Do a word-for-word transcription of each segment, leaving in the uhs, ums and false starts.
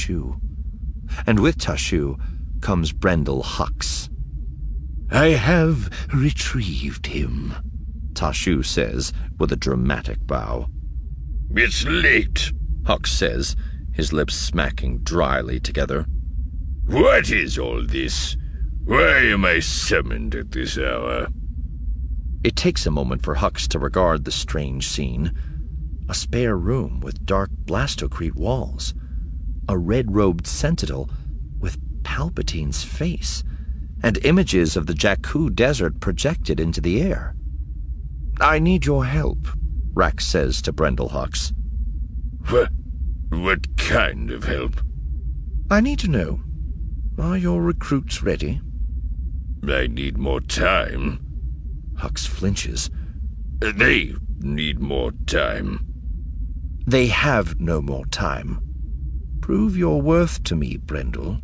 Tashu. And with Tashu comes Brendel Hux. "I have retrieved him," Tashu says with a dramatic bow. "It's late," Hux says, his lips smacking dryly together. "What is all this? Why am I summoned at this hour?" It takes a moment for Hux to regard the strange scene. A spare room with dark blastocrete walls. A red-robed sentinel with Palpatine's face, and images of the Jakku desert projected into the air. "I need your help," Rax says to Brendel Hux. What, what kind of help? "I need to know, are your recruits ready?" "I need more time." Hux flinches. "They need more time." "They have no more time. Prove your worth to me, Brendel."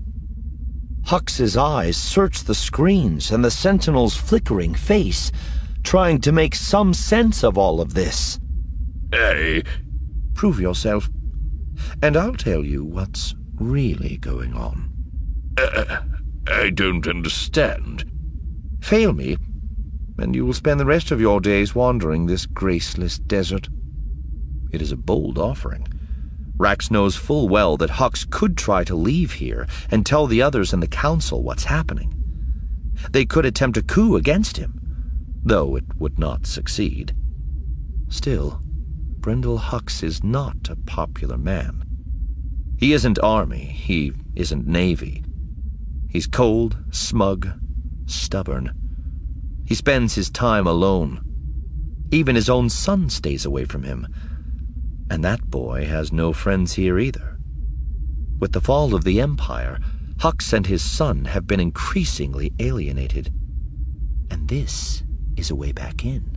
Hux's eyes search the screens and the Sentinel's flickering face, trying to make some sense of all of this. I... "Prove yourself, and I'll tell you what's really going on." Uh, I don't understand." "Fail me, and you will spend the rest of your days wandering this graceless desert." It is a bold offering. Rax knows full well that Hux could try to leave here and tell the others in the council what's happening. They could attempt a coup against him, though it would not succeed. Still, Brendel Hux is not a popular man. He isn't army, he isn't navy. He's cold, smug, stubborn. He spends his time alone. Even his own son stays away from him. And that boy has no friends here either. With the fall of the Empire, Hux and his son have been increasingly alienated. And this is a way back in.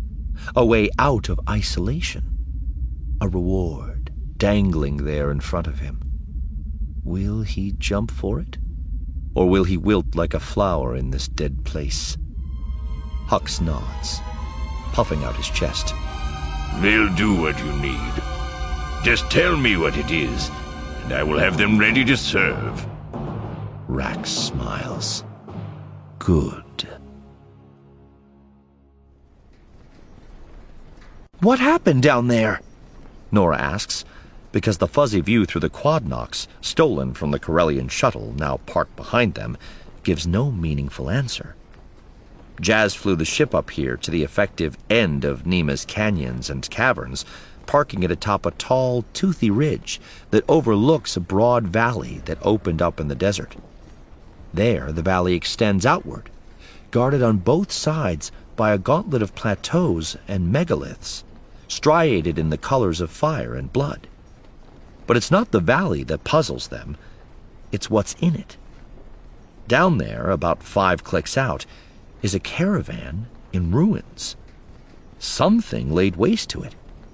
A way out of isolation. A reward dangling there in front of him. Will he jump for it? Or will he wilt like a flower in this dead place? Hux nods, puffing out his chest. "They'll do what you need. Just tell me what it is, and I will have them ready to serve." Rax smiles. Good. "What happened down there?" Nora asks, because the fuzzy view through the quadnox, stolen from the Corellian shuttle now parked behind them, gives no meaningful answer. Jazz flew the ship up here to the effective end of Nima's canyons and caverns, parking it atop a tall, toothy ridge that overlooks a broad valley that opened up in the desert. There, the valley extends outward, guarded on both sides by a gauntlet of plateaus and megaliths, striated in the colors of fire and blood. But it's not the valley that puzzles them, it's what's in it. Down there, about five clicks out, is a caravan in ruins. Something laid waste to it.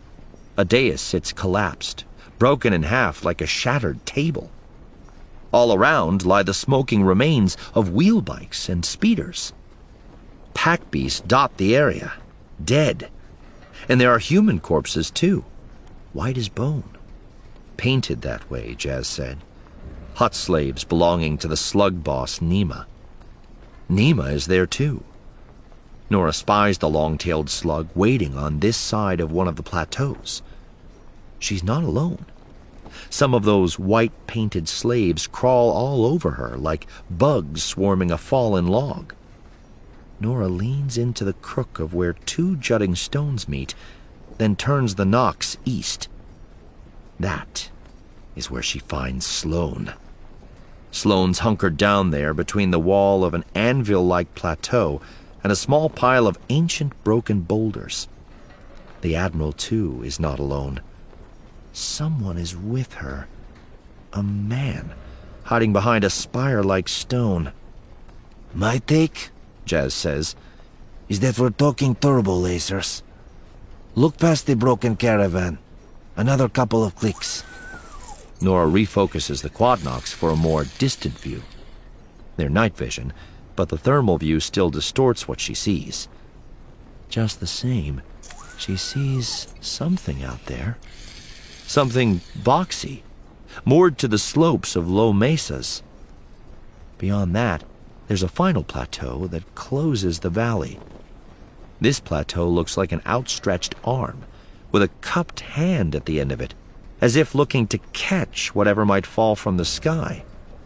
A dais sits collapsed, broken in half like a shattered table. All around lie the smoking remains of wheel bikes and speeders. Pack beasts dot the area, dead. And there are human corpses, too, white as bone. Painted that way, Jazz said. Hut slaves belonging to the slug boss Nima. Nima is there, too. Nora spies the long-tailed slug waiting on this side of one of the plateaus. She's not alone. Some of those white-painted slaves crawl all over her like bugs swarming a fallen log. Nora leans into the crook of where two jutting stones meet, then turns the Nox east. That is where she finds Sloane. Sloane's hunkered down there between the wall of an anvil-like plateau and a small pile of ancient broken boulders. The Admiral, too, is not alone. Someone is with her. A man, hiding behind a spire-like stone. "My take," Jazz says, "is that we're talking turbo lasers. Look past the broken caravan. Another couple of clicks." Nora refocuses the quadnox for a more distant view. They're night vision, but the thermal view still distorts what she sees. Just the same, she sees something out there. Something boxy, moored to the slopes of low mesas. Beyond that, there's a final plateau that closes the valley. This plateau looks like an outstretched arm, with a cupped hand at the end of it, as if looking to catch whatever might fall from the sky.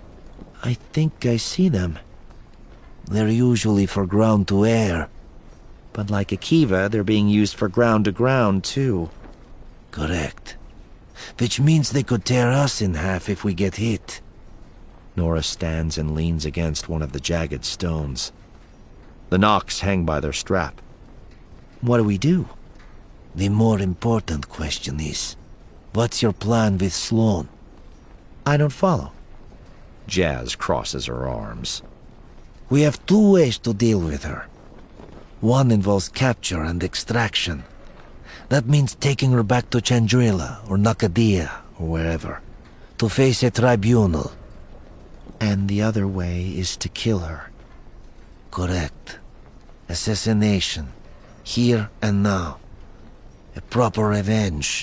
I think I see them. They're usually for ground to air. But like Akiva, they're being used for ground to ground, too. Correct. Which means they could tear us in half if we get hit. Nora stands and leans against one of the jagged stones. The Nox hang by their strap. What do we do? The more important question is, what's your plan with Sloane? I don't follow. Jazz crosses her arms. We have two ways to deal with her. One involves capture and extraction. That means taking her back to Chandrila or Nakadia or wherever, to face a tribunal. And the other way is to kill her. Correct. Assassination. Here and now. A proper revenge.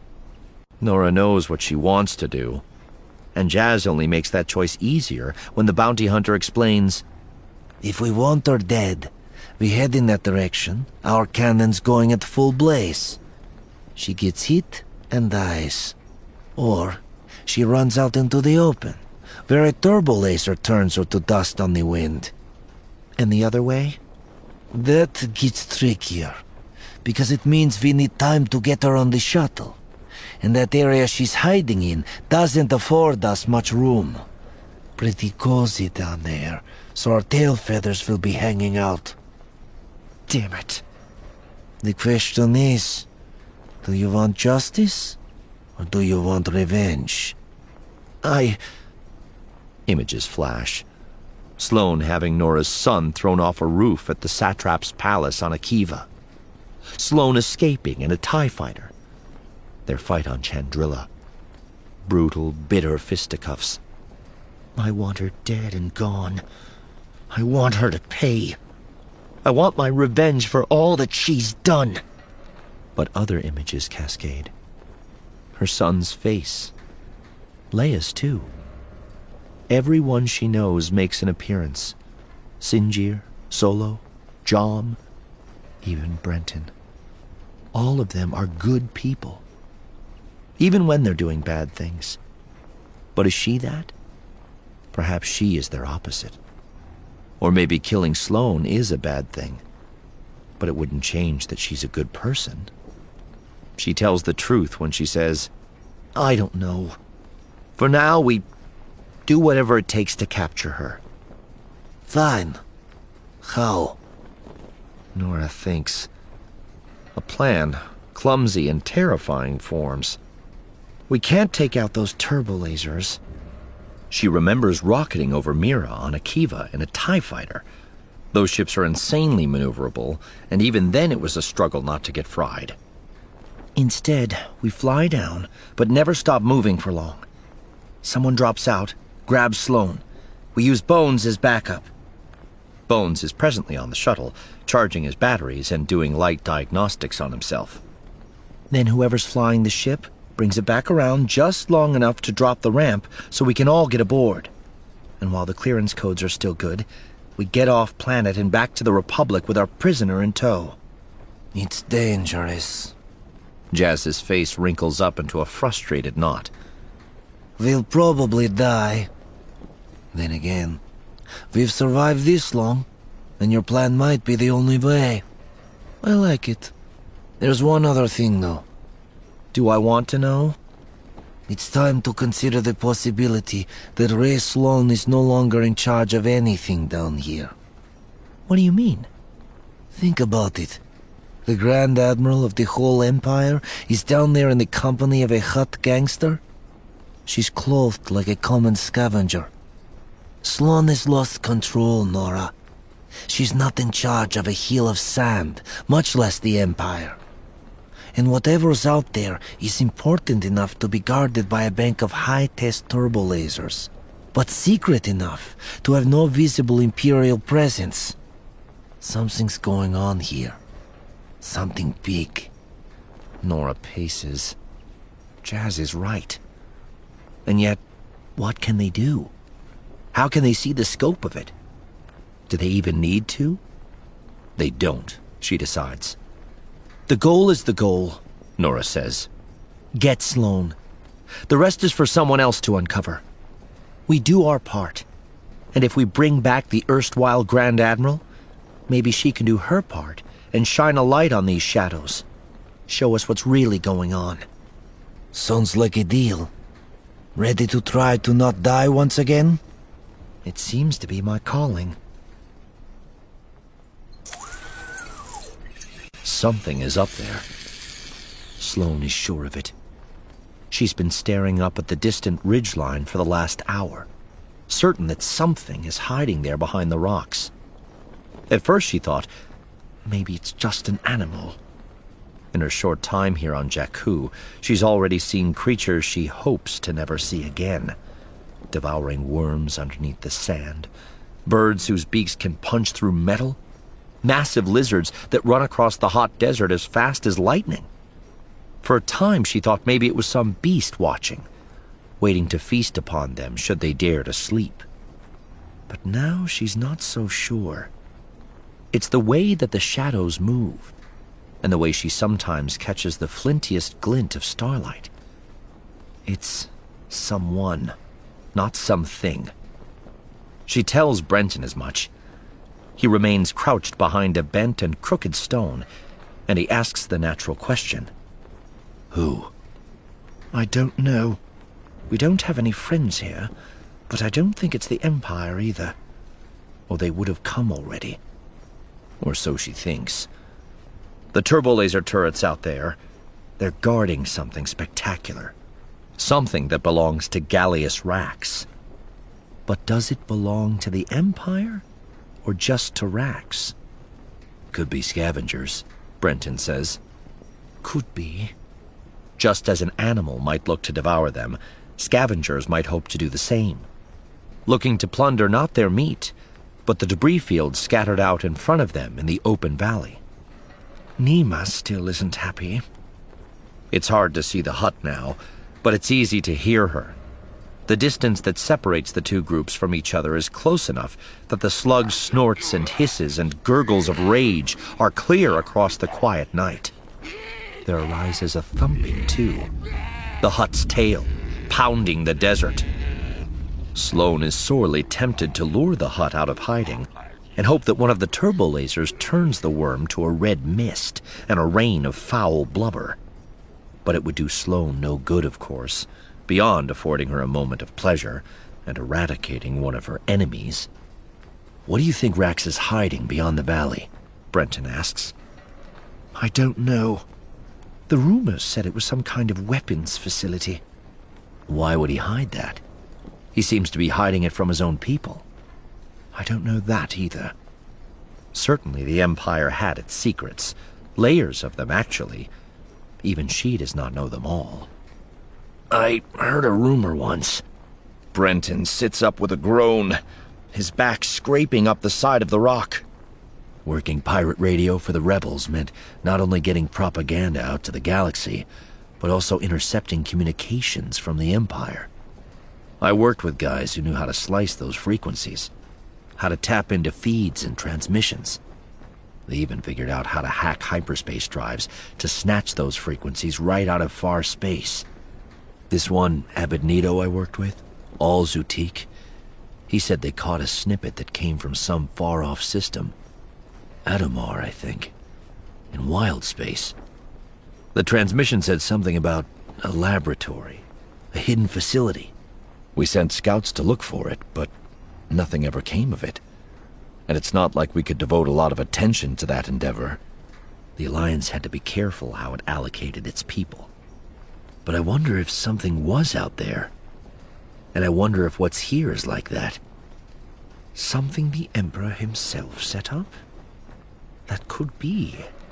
Nora knows what she wants to do, and Jazz only makes that choice easier when the bounty hunter explains, if we want her dead, we head in that direction, our cannons going at full blaze. She gets hit and dies. Or she runs out into the open, where a turbo laser turns her to dust on the wind. And the other way? That gets trickier, because it means we need time to get her on the shuttle. And that area she's hiding in doesn't afford us much room. Pretty cozy down there, so our tail feathers will be hanging out. Damn it. The question is, do you want justice, or do you want revenge? I... Images flash. Sloane having Nora's son thrown off a roof at the satrap's palace on Akiva. Sloane escaping in a TIE fighter. Their fight on Chandrila. Brutal, bitter fisticuffs. I want her dead and gone. I want her to pay. I want my revenge for all that she's done. But other images cascade. Her son's face. Leia's too. Everyone she knows makes an appearance. Sinjir, Solo, Jom, even Brenton. All of them are good people. Even when they're doing bad things. But is she that? Perhaps she is their opposite. Or maybe killing Sloane is a bad thing. But it wouldn't change that she's a good person. She tells the truth when she says, I don't know. For now, we do whatever it takes to capture her. Fine. How? Nora thinks. A plan, clumsy and terrifying forms. We can't take out those turbo lasers. She remembers rocketing over Mira on Akiva in a TIE fighter. Those ships are insanely maneuverable, and even then it was a struggle not to get fried. Instead, we fly down, but never stop moving for long. Someone drops out, grabs Sloane. We use Bones as backup. Bones is presently on the shuttle, charging his batteries and doing light diagnostics on himself. Then whoever's flying the ship brings it back around just long enough to drop the ramp so we can all get aboard. And while the clearance codes are still good, we get off planet and back to the Republic with our prisoner in tow. It's dangerous. Jazz's face wrinkles up into a frustrated knot. We'll probably die. Then again, we've survived this long, and your plan might be the only way. I like it. There's one other thing, though. Do I want to know? It's time to consider the possibility that Rey Sloane is no longer in charge of anything down here. What do you mean? Think about it. The Grand Admiral of the whole Empire is down there in the company of a Hutt gangster? She's clothed like a common scavenger. Sloane has lost control, Nora. She's not in charge of a hill of sand, much less the Empire. And whatever's out there is important enough to be guarded by a bank of high-test turbo lasers, but secret enough to have no visible Imperial presence. Something's going on here. Something big. Nora paces. Jazz is right. And yet, what can they do? How can they see the scope of it? Do they even need to? They don't, she decides. The goal is the goal, Nora says. Get Sloane. The rest is for someone else to uncover. We do our part. And if we bring back the erstwhile Grand Admiral, maybe she can do her part and shine a light on these shadows. Show us what's really going on. Sounds like a deal. Ready to try to not die once again? It seems to be my calling. Something is up there. Sloane is sure of it. She's been staring up at the distant ridgeline for the last hour, certain that something is hiding there behind the rocks. At first she thought, maybe it's just an animal. In her short time here on Jakku, she's already seen creatures she hopes to never see again. Devouring worms underneath the sand, birds whose beaks can punch through metal, massive lizards that run across the hot desert as fast as lightning. For a time she thought maybe it was some beast watching, waiting to feast upon them should they dare to sleep. But now she's not so sure. It's the way that the shadows move, and the way she sometimes catches the flintiest glint of starlight. It's someone, not something. She tells Brenton as much. He remains crouched behind a bent and crooked stone, and he asks the natural question. Who? I don't know. We don't have any friends here, but I don't think it's the Empire either. Or they would have come already. Or so she thinks. The turbolaser turrets out there, they're guarding something spectacular. Something that belongs to Gallius Rax. But does it belong to the Empire, or just to Rax? Could be scavengers, Brenton says. Could be. Just as an animal might look to devour them, scavengers might hope to do the same. Looking to plunder not their meat, but the debris fields scattered out in front of them in the open valley. Nima still isn't happy. It's hard to see the hut now, but it's easy to hear her. The distance that separates the two groups from each other is close enough that the slug's snorts and hisses and gurgles of rage are clear across the quiet night. There arises a thumping, too. The hut's tail, pounding the desert. Sloane is sorely tempted to lure the hut out of hiding and hope that one of the turbolasers turns the worm to a red mist and a rain of foul blubber. But it would do Sloane no good, of course, beyond affording her a moment of pleasure and eradicating one of her enemies. What do you think Rax is hiding beyond the valley? Brenton asks. I don't know. The rumors said it was some kind of weapons facility. Why would he hide that? He seems to be hiding it from his own people. I don't know that either. Certainly the Empire had its secrets. Layers of them, actually. Even she does not know them all. I heard a rumor once. Brenton sits up with a groan, his back scraping up the side of the rock. Working pirate radio for the rebels meant not only getting propaganda out to the galaxy, but also intercepting communications from the Empire. I worked with guys who knew how to slice those frequencies, how to tap into feeds and transmissions. They even figured out how to hack hyperspace drives to snatch those frequencies right out of far space. This one Abednego I worked with, all Zootique, he said they caught a snippet that came from some far-off system. Adamar, I think. In wild space. The transmission said something about a laboratory, a hidden facility. We sent scouts to look for it, but nothing ever came of it. And it's not like we could devote a lot of attention to that endeavor. The Alliance had to be careful how it allocated its people. But I wonder if something was out there. And I wonder if what's here is like that. Something the Emperor himself set up? That could be.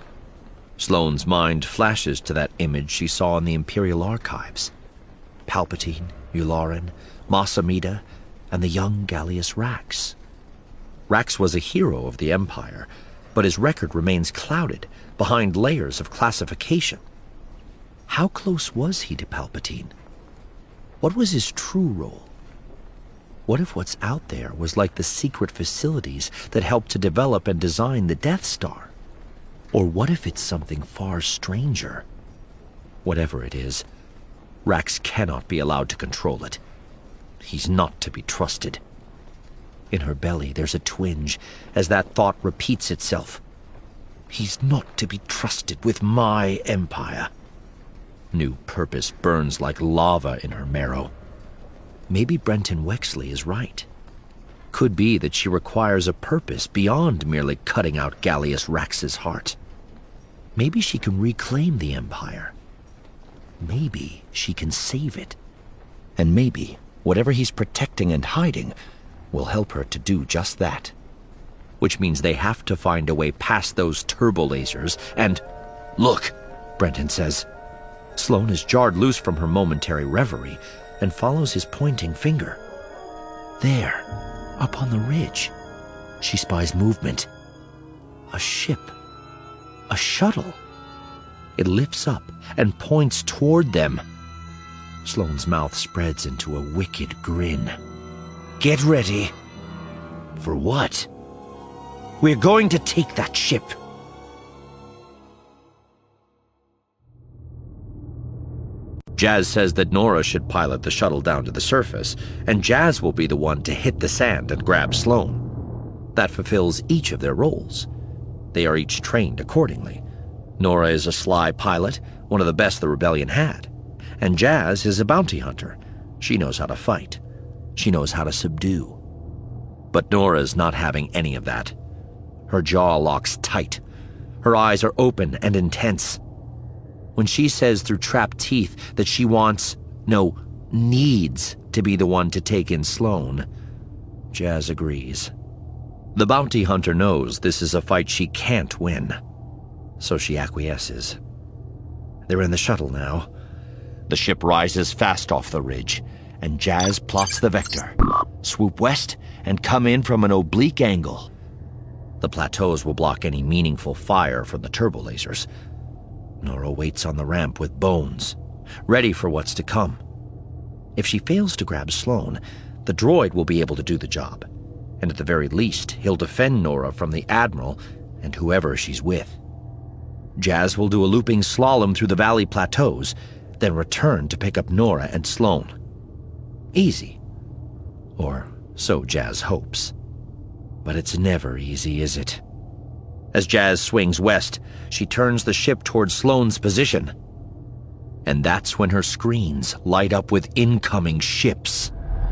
Sloane's mind flashes to that image she saw in the Imperial archives. Palpatine, Yularen, Mas Amedda, and the young Gallius Rax. Rax was a hero of the Empire, but his record remains clouded behind layers of classification. How close was he to Palpatine? What was his true role? What if what's out there was like the secret facilities that helped to develop and design the Death Star? Or what if it's something far stranger? Whatever it is, Rax cannot be allowed to control it. He's not to be trusted. In her belly, there's a twinge as that thought repeats itself. He's not to be trusted with my empire. New purpose burns like lava in her marrow. Maybe Brenton Wexley is right. Could be that she requires a purpose beyond merely cutting out Gallius Rax's heart. Maybe she can reclaim the Empire. Maybe she can save it. And maybe whatever he's protecting and hiding will help her to do just that. Which means they have to find a way past those turbo lasers and... Look, Brenton says. Sloane is jarred loose from her momentary reverie and follows his pointing finger. There, up on the ridge, she spies movement. A ship. A shuttle. It lifts up and points toward them. Sloane's mouth spreads into a wicked grin. Get ready. For what? We're going to take that ship. Jazz says that Nora should pilot the shuttle down to the surface, and Jazz will be the one to hit the sand and grab Sloane. That fulfills each of their roles. They are each trained accordingly. Nora is a sly pilot, one of the best the Rebellion had. And Jazz is a bounty hunter. She knows how to fight. She knows how to subdue. But Nora's not having any of that. Her jaw locks tight. Her eyes are open and intense. When she says through trapped teeth that she wants, no, needs to be the one to take in Sloane, Jazz agrees. The bounty hunter knows this is a fight she can't win, so she acquiesces. They're in the shuttle now. The ship rises fast off the ridge, and Jazz plots the vector. Swoop west and come in from an oblique angle. The plateaus will block any meaningful fire from the turbo lasers. Nora waits on the ramp with Bones, ready for what's to come. If she fails to grab Sloane, the droid will be able to do the job, and at the very least, he'll defend Nora from the Admiral and whoever she's with. Jazz will do a looping slalom through the valley plateaus, then return to pick up Nora and Sloane. Easy. Or so Jazz hopes. But it's never easy, is it? As Jazz swings west, she turns the ship towards Sloane's position. And that's when her screens light up with incoming ships.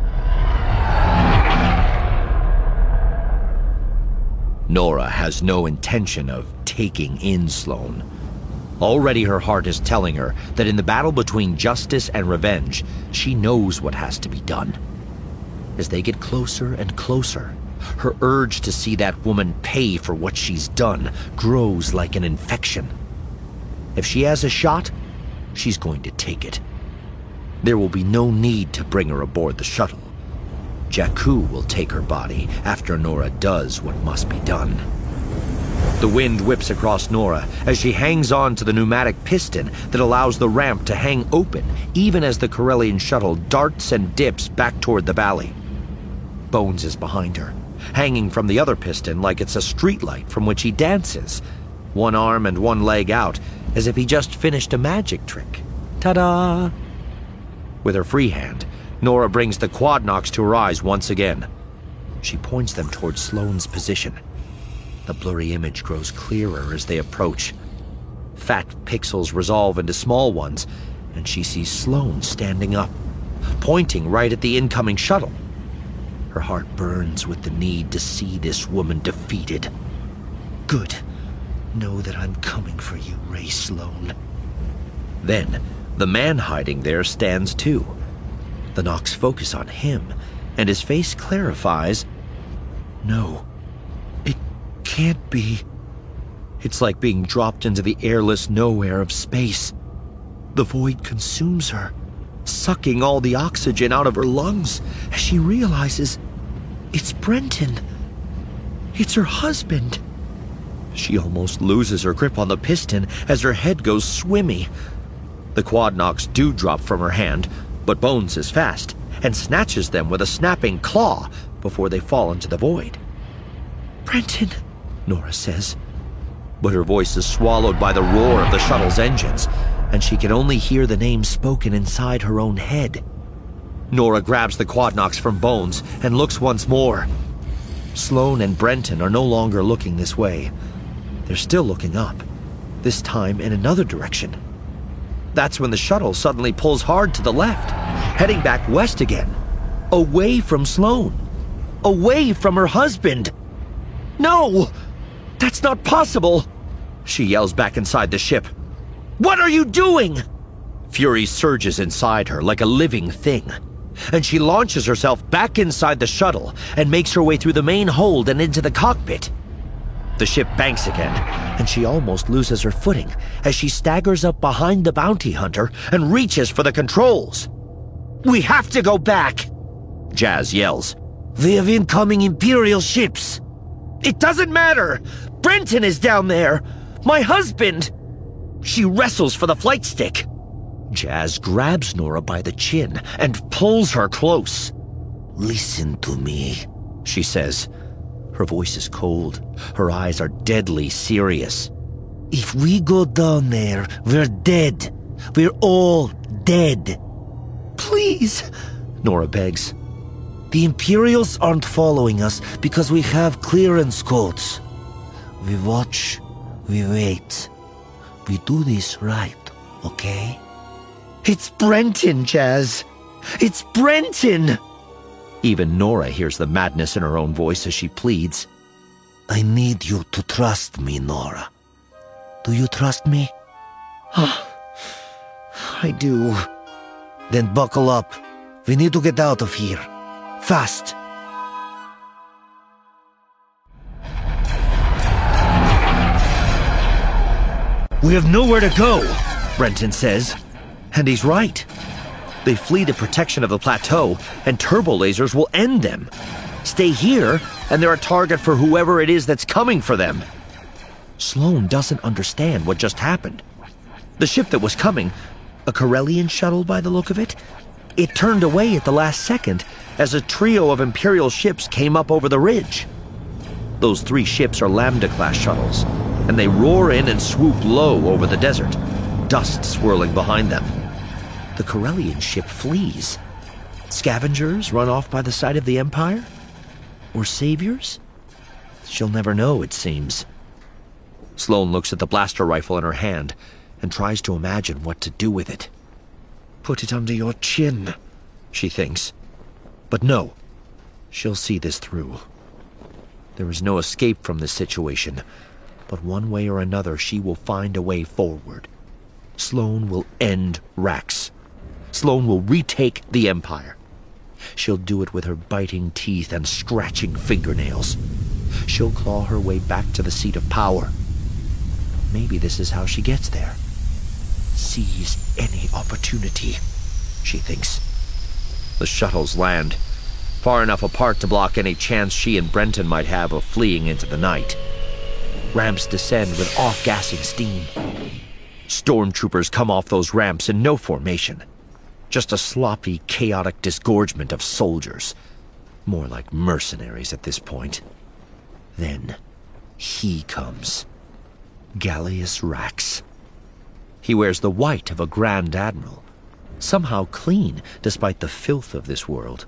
Nora has no intention of taking in Sloane. Already her heart is telling her that in the battle between justice and revenge, she knows what has to be done. As they get closer and closer, her urge to see that woman pay for what she's done grows like an infection. If she has a shot, she's going to take it. There will be no need to bring her aboard the shuttle. Jakku will take her body after Nora does what must be done. The wind whips across Nora as she hangs on to the pneumatic piston that allows the ramp to hang open even as the Corellian shuttle darts and dips back toward the valley. Bones is behind her, hanging from the other piston like it's a streetlight from which he dances, one arm and one leg out, as if he just finished a magic trick. Ta-da! With her free hand, Nora brings the quad knocks to her eyes once again. She points them towards Sloane's position. The blurry image grows clearer as they approach. Fat pixels resolve into small ones, and she sees Sloane standing up, pointing right at the incoming shuttle. Her heart burns with the need to see this woman defeated. Good. Know that I'm coming for you, Ray Sloane. Then, the man hiding there stands too. The knocks focus on him, and his face clarifies. No, it can't be. It's like being dropped into the airless nowhere of space. The void consumes her, sucking all the oxygen out of her lungs as she realizes it's Brenton. It's her husband. She almost loses her grip on the piston as her head goes swimmy. The quad knocks do drop from her hand, But Bones is fast and snatches them with a snapping claw before they fall into the void. "Brenton," Nora says. But her voice is swallowed by the roar of the shuttle's engines, and she can only hear the name spoken inside her own head. Nora grabs the quadnox from Bones and looks once more. Sloane and Brenton are no longer looking this way. They're still looking up, this time in another direction. That's when the shuttle suddenly pulls hard to the left, heading back west again, away from Sloane, away from her husband. "No! That's not possible!" she yells back inside the ship. "What are you doing?" Fury surges inside her like a living thing, and she launches herself back inside the shuttle and makes her way through the main hold and into the cockpit. The ship banks again, and she almost loses her footing as she staggers up behind the bounty hunter and reaches for the controls. "We have to go back!" Jazz yells. "We have incoming Imperial ships!" "It doesn't matter! Brenton is down there! My husband!" She wrestles for the flight stick. Jazz grabs Nora by the chin and pulls her close. "Listen to me," she says. Her voice is cold. Her eyes are deadly serious. "If we go down there, we're dead. We're all dead." "Please," Nora begs. "The Imperials aren't following us because we have clearance codes. We watch, we wait. We do this right, okay?" "It's Brenton, Jazz. It's Brenton!" Even Nora hears the madness in her own voice as she pleads. "I need you to trust me, Nora. Do you trust me?" "I do." "Then buckle up. We need to get out of here. Fast." "We have nowhere to go," Brenton says. And he's right. They flee to protection of the plateau, and turbo lasers will end them. Stay here, and they're a target for whoever it is that's coming for them. Sloane doesn't understand what just happened. The ship that was coming, a Corellian shuttle by the look of it, it turned away at the last second as a trio of Imperial ships came up over the ridge. Those three ships are Lambda-class shuttles, and they roar in and swoop low over the desert, dust swirling behind them. The Corellian ship flees. Scavengers run off by the side of the Empire? Or saviors? She'll never know, it seems. Sloane looks at the blaster rifle in her hand and tries to imagine what to do with it. "Put it under your chin," she thinks. But no, she'll see this through. There is no escape from this situation, but one way or another she will find a way forward. Sloane will end Rax. Sloane will retake the Empire. She'll do it with her biting teeth and scratching fingernails. She'll claw her way back to the seat of power. Maybe this is how she gets there. Seize any opportunity, she thinks. The shuttles land, far enough apart to block any chance she and Brenton might have of fleeing into the night. Ramps descend with off-gassing steam. Stormtroopers come off those ramps in no formation. Just a sloppy, chaotic disgorgement of soldiers. More like mercenaries at this point. Then, he comes. Gallius Rax. He wears the white of a Grand Admiral, somehow clean despite the filth of this world.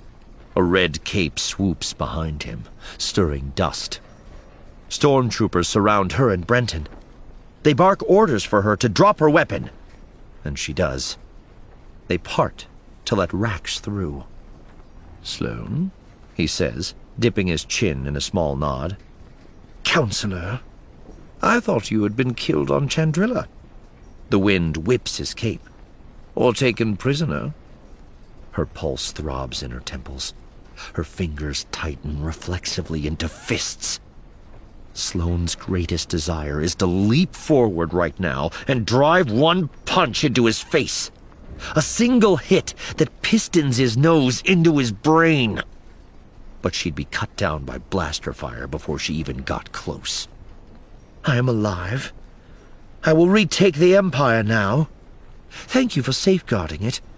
A red cape swoops behind him, stirring dust. Stormtroopers surround her and Brenton. They bark orders for her to drop her weapon, and she does. They part to let Rax through. "Sloane," he says, dipping his chin in a small nod. "Counselor, I thought you had been killed on Chandrila." The wind whips his cape. "Or taken prisoner." Her pulse throbs in her temples. Her fingers tighten reflexively into fists. Sloane's greatest desire is to leap forward right now and drive one punch into his face. A single hit that pistons his nose into his brain. But she'd be cut down by blaster fire before she even got close. "I am alive. I will retake the Empire now. Thank you for safeguarding it.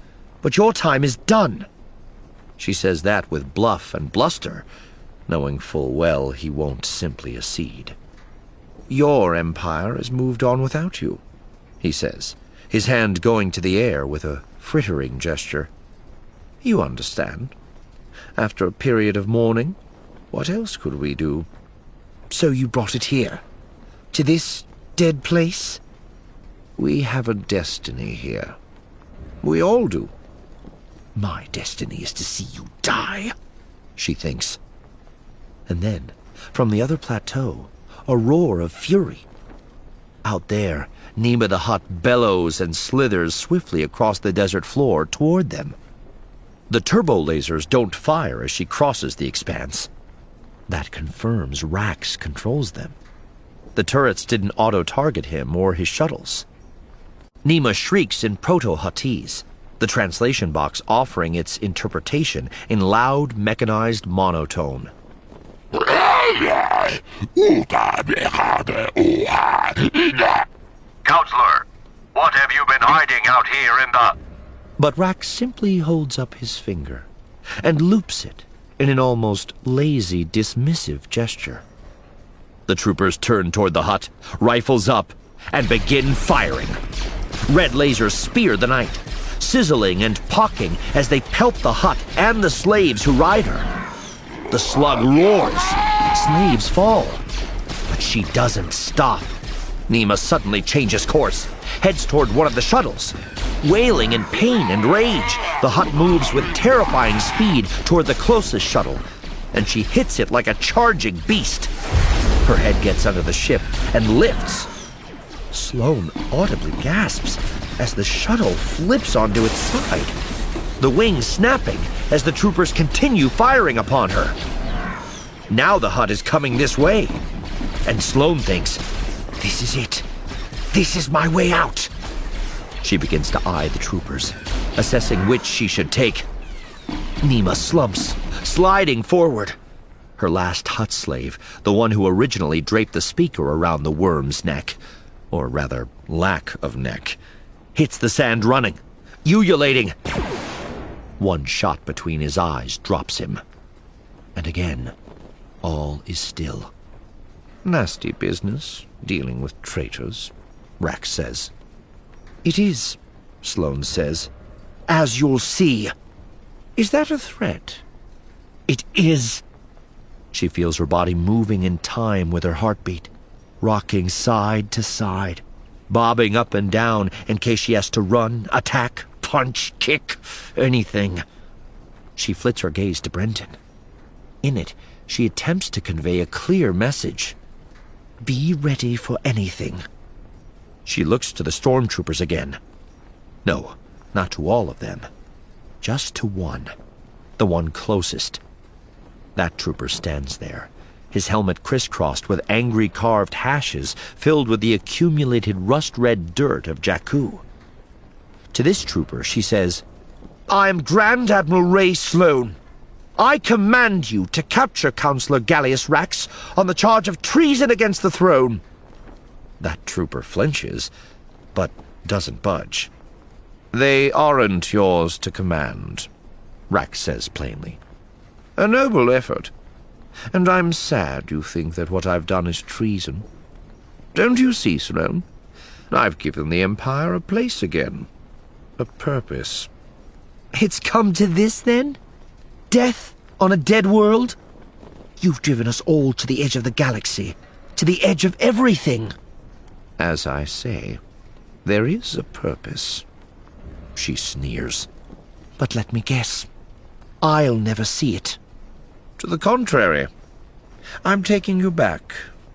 but your time is done. She says that with bluff and bluster, knowing full well he won't simply accede. Your empire has moved on without you, he says, his hand going to the air with a frittering gesture. You understand. After a period of mourning, what else could we do? So you brought it here, to this dead place? We have a destiny here. We all do. My destiny is to see you die, she thinks. And then, from the other plateau, a roar of fury. Out there, Nima the Hutt bellows and slithers swiftly across the desert floor toward them. The turbo lasers don't fire as she crosses the expanse. That confirms Rax controls them. The turrets didn't auto-target him or his shuttles. Nima shrieks in Proto-Huttese, the translation box offering its interpretation in loud, mechanized monotone. Counselor, what have you been hiding out here in the... But Rax simply holds up his finger and loops it in an almost lazy, dismissive gesture. The troopers turn toward the hut, rifles up, and begin firing. Red lasers spear the night, sizzling and pocking as they pelt the hut and the slaves who ride her. The slug roars. Slaves fall. But she doesn't stop. Nima suddenly changes course, heads toward one of the shuttles. Wailing in pain and rage, the hut moves with terrifying speed toward the closest shuttle, and she hits it like a charging beast. Her head gets under the ship and lifts. Sloane audibly gasps as the shuttle flips onto its side, the wings snapping as the troopers continue firing upon her. Now the hut is coming this way, and Sloane thinks, this is it. This is my way out. She begins to eye the troopers, assessing which she should take. Nima slumps, sliding forward. Her last hut slave, the one who originally draped the speaker around the worm's neck, or rather, lack of neck, hits the sand running, ululating. One shot between his eyes drops him. And again, all is still. Nasty business, dealing with traitors, Rax says. It is, Sloane says, as you'll see. Is that a threat? It is. She feels her body moving in time with her heartbeat, rocking side to side, bobbing up and down in case she has to run, attack, punch, kick, anything. She flits her gaze to Brenton. In it, she attempts to convey a clear message. Be ready for anything. She looks to the stormtroopers again. No, not to all of them. Just to one. The one closest. That trooper stands there, his helmet crisscrossed with angry carved hashes filled with the accumulated rust-red dirt of Jakku. To this trooper, she says, I am Grand Admiral Ray Sloane. I command you to capture Counselor Gallius Rax on the charge of treason against the throne. That trooper flinches, but doesn't budge. They aren't yours to command, Rax says plainly. A noble effort, and I'm sad you think that what I've done is treason. Don't you see, Sloane? I've given the Empire a place again, a purpose. It's come to this, then? Death on a dead world? You've driven us all to the edge of the galaxy, to the edge of everything. As I say, there is a purpose. She sneers. But let me guess. I'll never see it. To the contrary. I'm taking you back.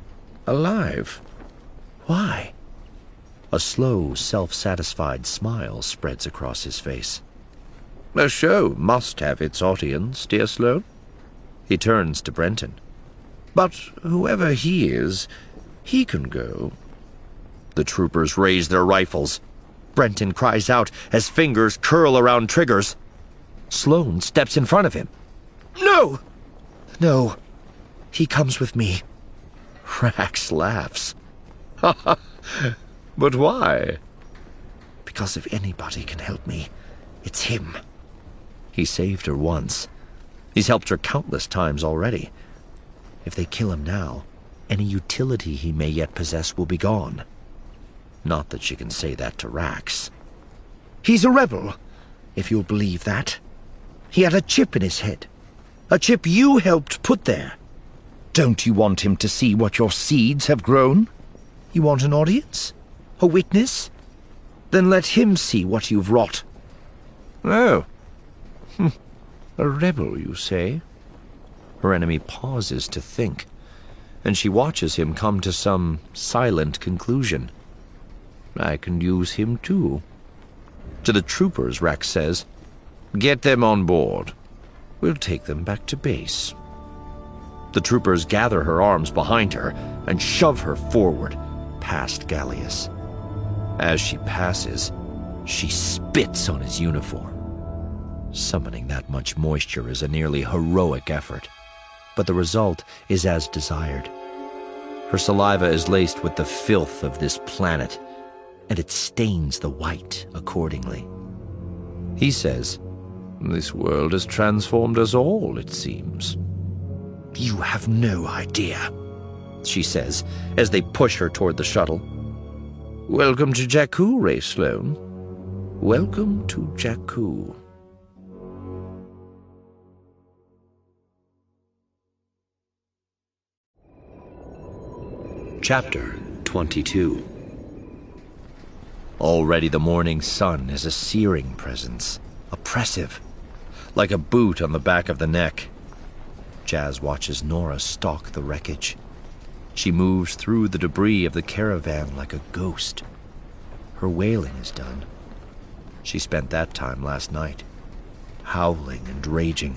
Alive. Why? A slow, self-satisfied smile spreads across his face. A show must have its audience, dear Sloane. He turns to Brenton. But whoever he is, he can go. The troopers raise their rifles. Brenton cries out as fingers curl around triggers. Sloane steps in front of him. No! No. He comes with me. Rax laughs. But why? Because if anybody can help me, It's him. He saved her once. He's helped her countless times already. If they kill him now, any utility he may yet possess will be gone. Not that she can say that to Rax. He's a rebel, if you'll believe that. He had a chip in his head. A chip you helped put there. Don't you want him to see what your seeds have grown? You want an audience? A witness? Then let him see what you've wrought. Oh. Hm. A rebel, you say? Her enemy pauses to think, and she watches him come to some silent conclusion. I can use him too. To the troopers, Rax says, "Get them on board. We'll take them back to base." The troopers gather her arms behind her and shove her forward, past Gallius. As she passes, she spits on his uniform. Summoning that much moisture is a nearly heroic effort, but the result is as desired. Her saliva is laced with the filth of this planet, and it stains the white accordingly. He says, "This world has transformed us all, it seems." "You have no idea," she says, as they push her toward the shuttle. "Welcome to Jakku, Ray Sloane. Welcome to Jakku." Chapter twenty-two. Already the morning sun is a searing presence, oppressive, like a boot on the back of the neck. Jazz watches Nora stalk the wreckage. She moves through the debris of the caravan like a ghost. Her wailing is done. She spent that time last night, howling and raging.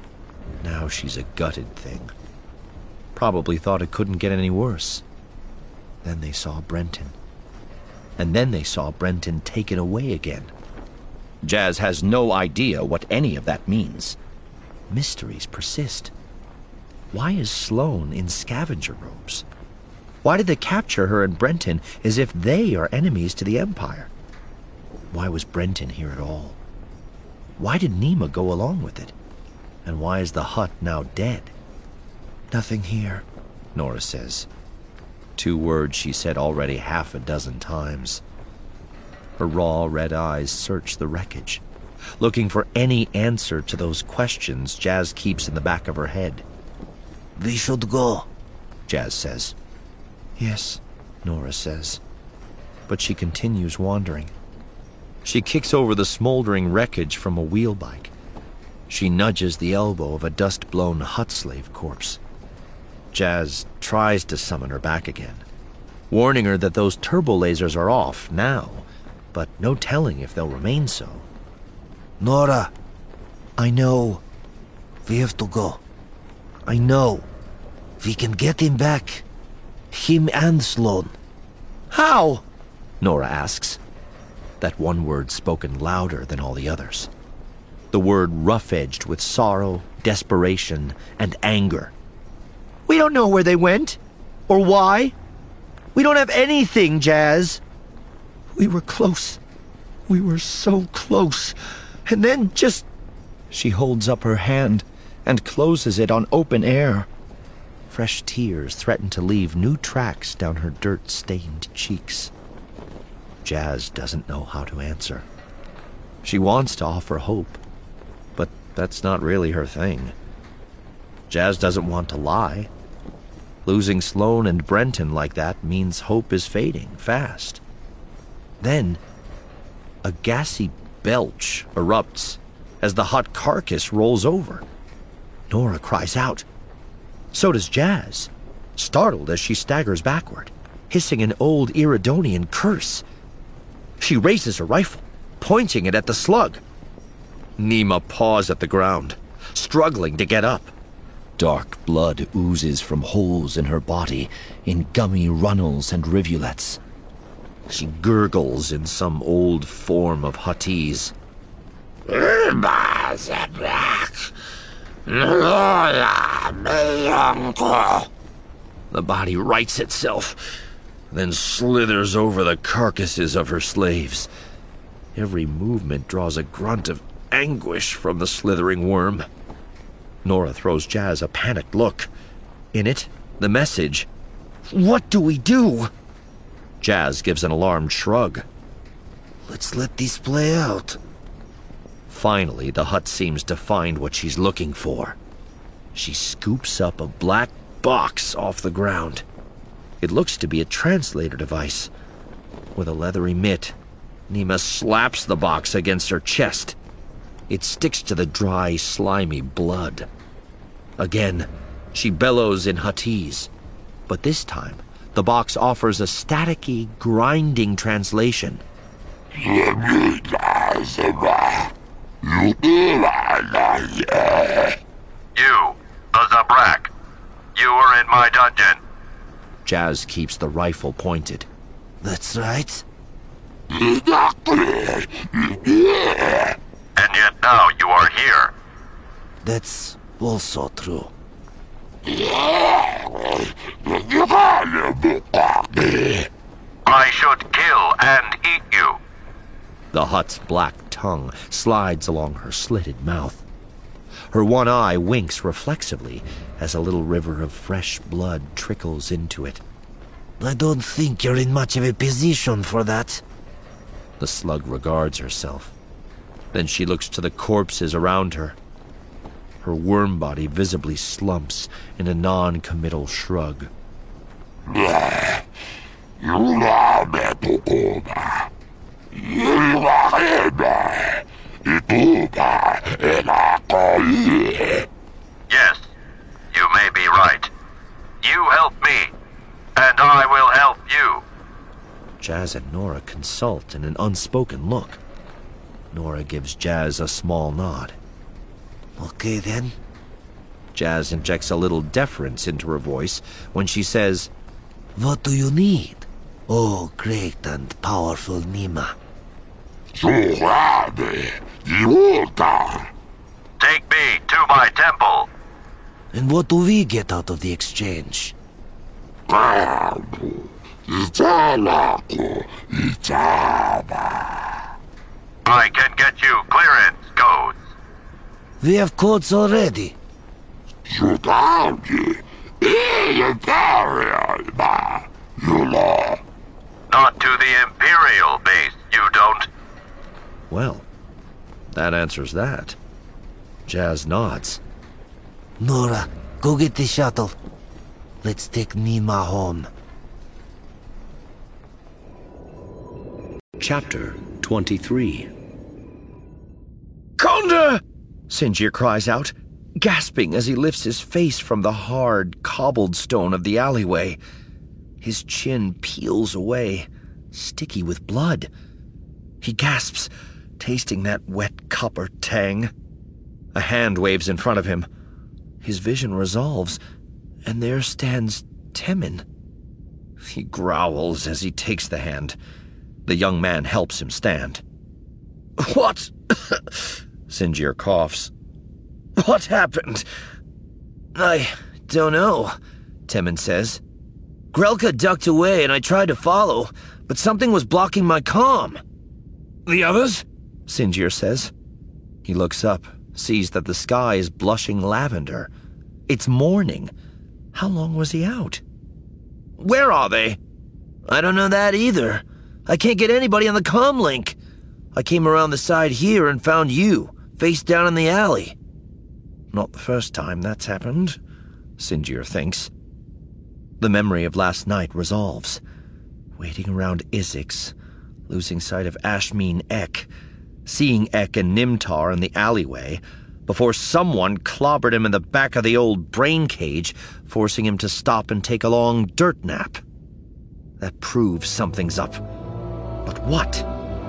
Now she's a gutted thing. Probably thought it couldn't get any worse. Then they saw Brenton. And then they saw Brenton taken away again. Jazz has no idea what any of that means. Mysteries persist. Why is Sloane in scavenger robes? Why did they capture her and Brenton as if they are enemies to the Empire? Why was Brenton here at all? Why did Nema go along with it? And why is the Hutt now dead? "Nothing here," Nora says. Two words she said already half a dozen times. Her raw red eyes search the wreckage, looking for any answer to those questions Jazz keeps in the back of her head. "We should go," Jazz says. "Yes," Nora says. But she continues wandering. She kicks over the smoldering wreckage from a wheel bike. She nudges the elbow of a dust-blown Hutt slave corpse. Jazz tries to summon her back again, warning her that those turbo lasers are off now, but no telling if they'll remain so. "Nora, I know. We have to go. I know. We can get him back. Him and Sloane." "How?" Nora asks. That one word spoken louder than all the others. The word rough-edged with sorrow, desperation, and anger. "We don't know where they went, or why. We don't have anything, Jazz. We were close. We were so close. And then just..." She holds up her hand and closes it on open air. Fresh tears threaten to leave new tracks down her dirt-stained cheeks. Jazz doesn't know how to answer. She wants to offer hope, but that's not really her thing. Jazz doesn't want to lie. Losing Sloane and Brenton like that means hope is fading fast. Then, a gassy belch erupts as the hot carcass rolls over. Nora cries out. So does Jazz, startled as she staggers backward, hissing an old Iridonian curse. She raises her rifle, pointing it at the slug. Nema paws at the ground, struggling to get up. Dark blood oozes from holes in her body in gummy runnels and rivulets. She gurgles in some old form of Huttese. The body rights itself, then slithers over the carcasses of her slaves. Every movement draws a grunt of anguish from the slithering worm. Nora throws Jazz a panicked look. In it, the message, "What do we do?" Jazz gives an alarmed shrug. Let's let this play out. Finally, the hut seems to find what she's looking for. She scoops up a black box off the ground. It looks to be a translator device. With a leathery mitt, Nima slaps the box against her chest. It sticks to the dry, slimy blood. Again, she bellows in Huttese, but this time the box offers a staticky, grinding translation. You, the Zabrak. You were in my dungeon. Jazz keeps the rifle pointed. That's right. And yet now you are here. That's also true. I should kill and eat you. The Hutt's black tongue slides along her slitted mouth. Her one eye winks reflexively as a little river of fresh blood trickles into it. I don't think you're in much of a position for that. The slug regards herself. Then she looks to the corpses around her. Her worm body visibly slumps in a non-committal shrug. Yes, you may be right. You help me, and I will help you. Jazz and Nora consult in an unspoken look. Nora gives Jazz a small nod. Okay, then. Jazz injects a little deference into her voice when she says, What do you need? Oh, great and powerful Nima. Take me to my temple. And what do we get out of the exchange? I can get you clearance codes. We have codes already. Not to the Imperial base, you don't. well, that answers that. Jazz nods. Nora, go get the shuttle. Let's take Nima home. Chapter twenty-three. Konda! Sinjir cries out, gasping as he lifts his face from the hard, cobbled stone of the alleyway. His chin peels away, sticky with blood. He gasps, tasting that wet copper tang. A hand waves in front of him. His vision resolves, and there stands Temin. He growls as he takes the hand. The young man helps him stand. What? Sinjir coughs. What happened? I don't know, Temin says. Grelka ducked away and I tried to follow, but something was blocking my comm. The others? Sinjir says. He looks up, sees that the sky is blushing lavender. It's morning. How long was he out? Where are they? I don't know that either. I can't get anybody on the comm link. I came around the side here and found you, face down in the alley. Not the first time that's happened, Sinjir thinks. The memory of last night resolves. Waiting around Isix, losing sight of Ashmeen Ek, seeing Ek and Nimtar in the alleyway, before someone clobbered him in the back of the old brain cage, forcing him to stop and take a long dirt nap. That proves something's up. But what?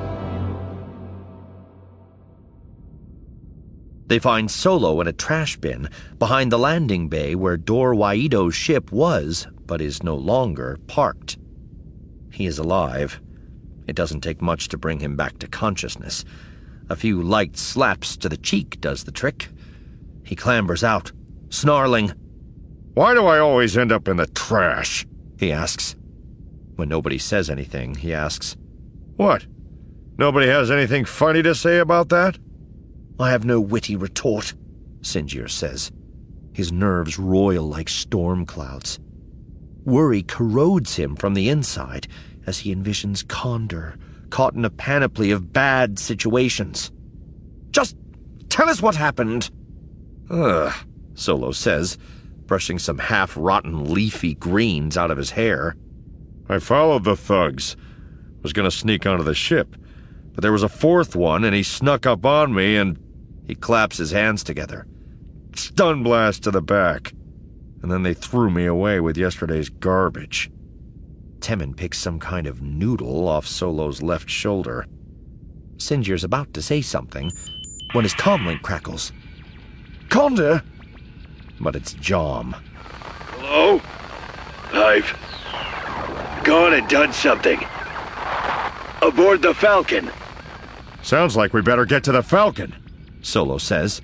They find Solo in a trash bin behind the landing bay where Dor Waido's ship was, but is no longer, parked. He is alive. It doesn't take much to bring him back to consciousness. A few light slaps to the cheek does the trick. He clambers out, snarling. Why do I always end up in the trash? He asks. When nobody says anything, he asks, What? Nobody has anything funny to say about that? I have no witty retort, Sinjir says. His nerves roil like storm clouds. Worry corrodes him from the inside as he envisions Condor caught in a panoply of bad situations. Just tell us what happened. Ugh, Solo says, brushing some half-rotten leafy greens out of his hair. I followed the thugs. Was gonna sneak onto the ship, but there was a fourth one and he snuck up on me and... He claps his hands together. Stun blast to the back. And then they threw me away with yesterday's garbage. Temmin picks some kind of noodle off Solo's left shoulder. Sinjir's about to say something when his comlink crackles. Condor! But it's Jom. Hello? I've gone and done something. Aboard the Falcon. Sounds like we better get to the Falcon, Solo says.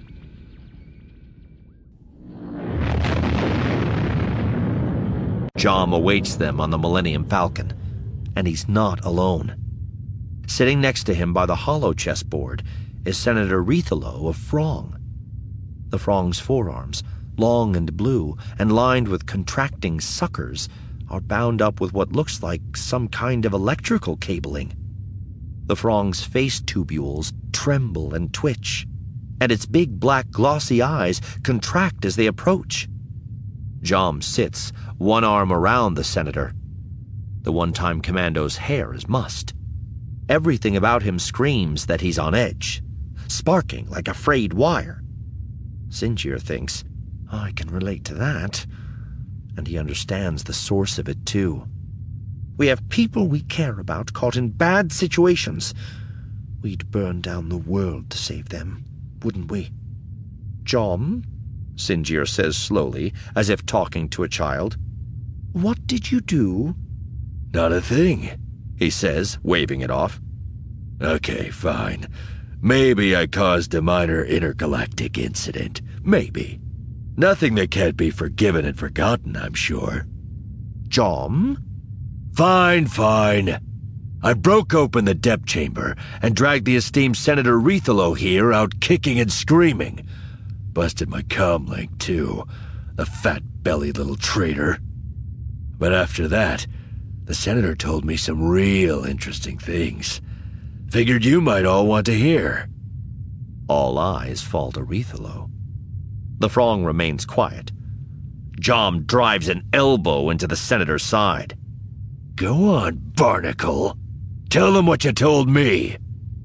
Jom awaits them on the Millennium Falcon, and he's not alone. Sitting next to him by the hollow chessboard is Senator Rethalo of Frong. The Frong's forearms, long and blue and lined with contracting suckers, are bound up with what looks like some kind of electrical cabling. The Frong's face tubules tremble and twitch, and its big black glossy eyes contract as they approach. Jom sits, one arm around the senator. The one-time commando's hair is mussed. Everything about him screams that he's on edge, sparking like a frayed wire. Sinjir thinks, I can relate to that. And he understands the source of it, too. We have people we care about caught in bad situations. We'd burn down the world to save them, wouldn't we? Jom, Sinjir says slowly, as if talking to a child. What did you do? Not a thing, he says, waving it off. Okay, fine. Maybe I caused a minor intergalactic incident. Maybe. Nothing that can't be forgiven and forgotten, I'm sure. Jom? Fine, fine. I broke open the depth chamber and dragged the esteemed Senator Rethalo here out kicking and screaming. Busted my comlink, too. The fat-bellied little traitor. But after that, the Senator told me some real interesting things. Figured you might all want to hear. All eyes fall to Rethalo. The Frong remains quiet. Jom drives an elbow into the Senator's side. Go on, Barnacle. Tell them what you told me.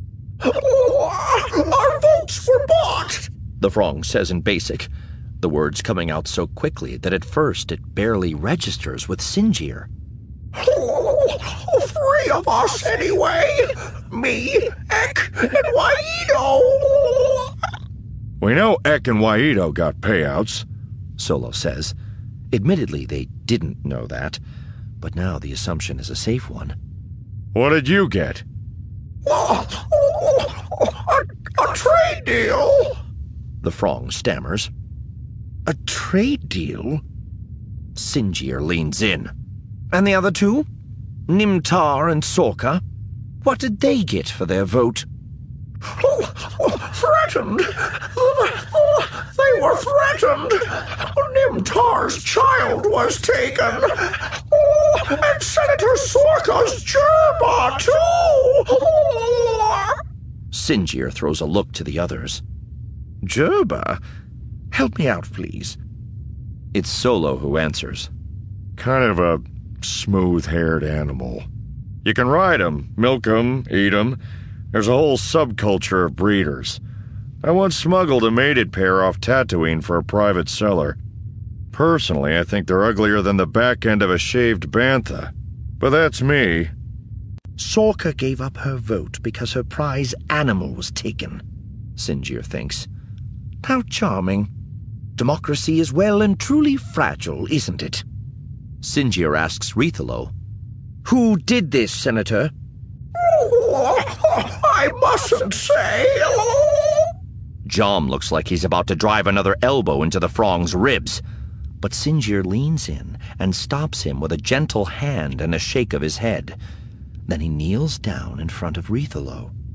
Our votes were bought, the Frong says in Basic, the words coming out so quickly that at first it barely registers with Sinjir. Three of us, anyway. Me, Ek, and Waido. We know Ek and Waido got payouts, Solo says. Admittedly, they didn't know that, but now the assumption is a safe one. What did you get? A, a trade deal. The Frong stammers. A trade deal? Sinjir leans in. And the other two? Nimtar and Sorka? What did they get for their vote? Threatened. They were threatened. Nimtar's child was taken. And Senator Sorka's Jerba, too. Sinjir throws a look to the others. Jerba? Help me out, please. It's Solo who answers. Kind of a smooth-haired animal. You can ride 'em, milk 'em, eat 'em. There's a whole subculture of breeders. I once smuggled a mated pair off Tatooine for a private seller. Personally, I think they're uglier than the back end of a shaved bantha. But that's me. Sorka gave up her vote because her prize animal was taken, Sinjir thinks. How charming. Democracy is well and truly fragile, isn't it? Sinjir asks Rethalo, Who did this, Senator? I mustn't say. Jom looks like he's about to drive another elbow into the Frong's ribs, but Sinjir leans in and stops him with a gentle hand and a shake of his head. Then he kneels down in front of Rethalo.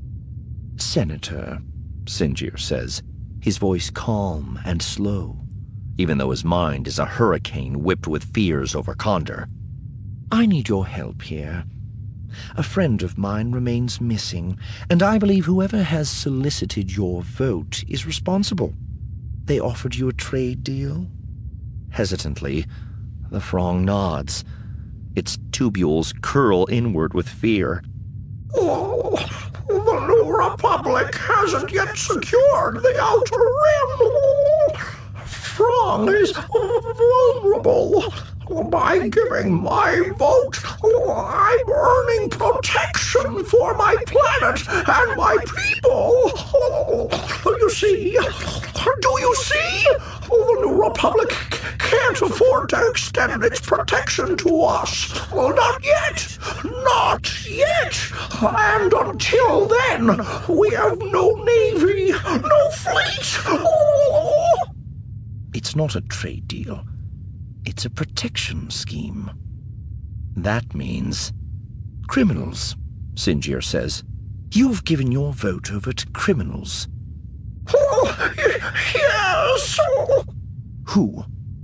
Senator, Sinjir says, his voice calm and slow, even though his mind is a hurricane whipped with fears over Condor. I need your help here. A friend of mine remains missing, and I believe whoever has solicited your vote is responsible. They offered you a trade deal? Hesitantly, the Throng nods. Its tubules curl inward with fear. Oh, the New Republic hasn't yet secured the Outer Rim. Throng is vulnerable. By giving my vote, I'm earning protection for my planet and my people. You see? Do you see? The New Republic can't afford to extend its protection to us. Not yet. Not yet. And until then, we have no navy, no fleet. It's not a trade deal. It's a protection scheme. That means criminals, Sinjir says. You've given your vote over to criminals. Oh, yes. Who?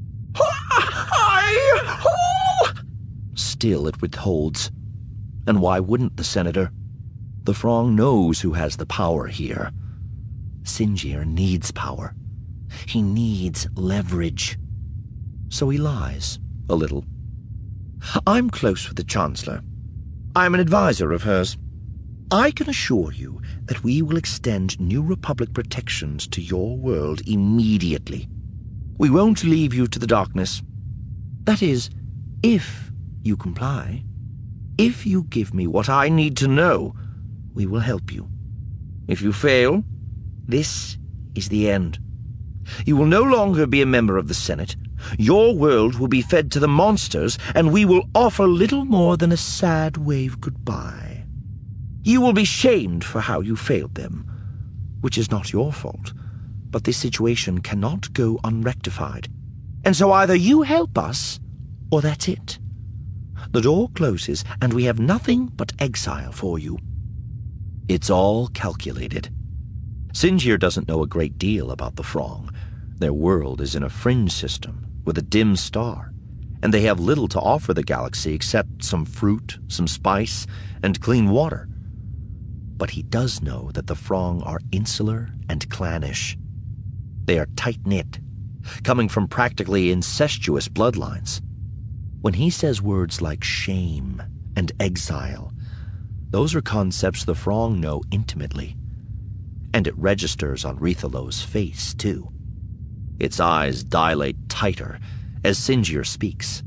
I... Oh. Still it withholds. And why wouldn't the Senator? The Throng knows who has the power here. Sinjir needs power. He needs leverage. So he lies, a little. I'm close with the Chancellor. I'm an advisor of hers. I can assure you that we will extend New Republic protections to your world immediately. We won't leave you to the darkness. That is, if you comply. If you give me what I need to know, we will help you. If you fail, this is the end. You will no longer be a member of the Senate. Your world will be fed to the monsters, and we will offer little more than a sad wave goodbye. You will be shamed for how you failed them, which is not your fault, but this situation cannot go unrectified. And so either you help us, or that's it. The door closes, and we have nothing but exile for you. It's all calculated. Sinjir doesn't know a great deal about the Throng. Their world is in a fringe system with a dim star, and they have little to offer the galaxy except some fruit, some spice, and clean water. But he does know that the Throng are insular and clannish. They are tight-knit, coming from practically incestuous bloodlines. When he says words like shame and exile, those are concepts the Throng know intimately. And it registers on Rithalo's face, too. Its eyes dilate tighter as Sinjir speaks.